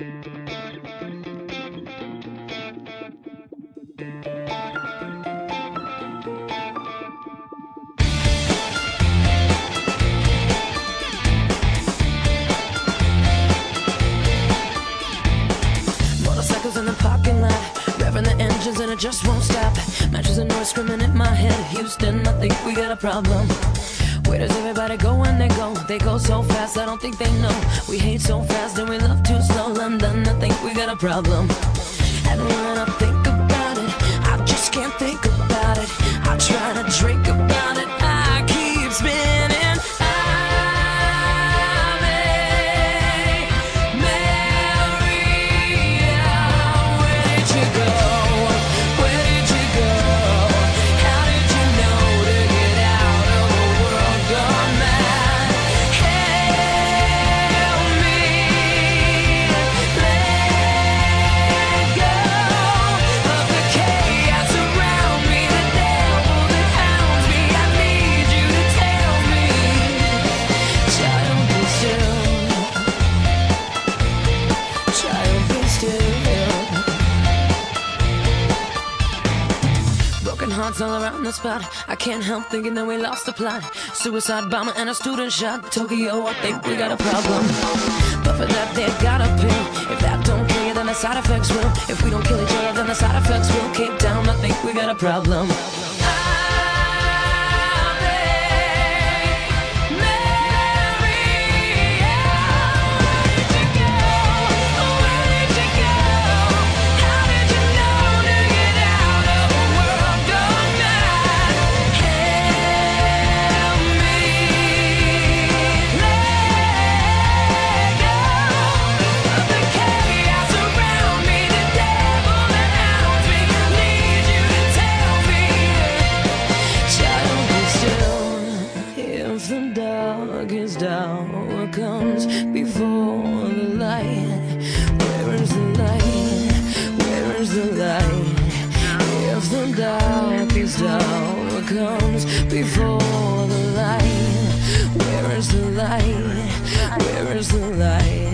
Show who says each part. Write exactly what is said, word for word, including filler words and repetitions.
Speaker 1: Motorcycles in the parking lot, revving the engines and it just won't stop. Matches and noise screaming in my head. Houston, I think we got a problem. Where does everybody go when they go? They go so fast, I don't think they know. We hate so fast and we love too slow. London, I think we got a problem. And when I think about it, I just can't think about it. I try to drink about it, I keep spinning. Hearts all around the spot. I can't help thinking that we lost the plot. Suicide bomber and a student shot. Tokyo, I think we got a problem. But for that they got a pill. If that don't kill you, then the side effects will. If we don't kill each other, then the side effects will. Cape Town, I think we got a problem. The darkest hour comes before the light. Where is the light? Where is the light? If the darkest hour comes before the light, where is the light? Where is the light?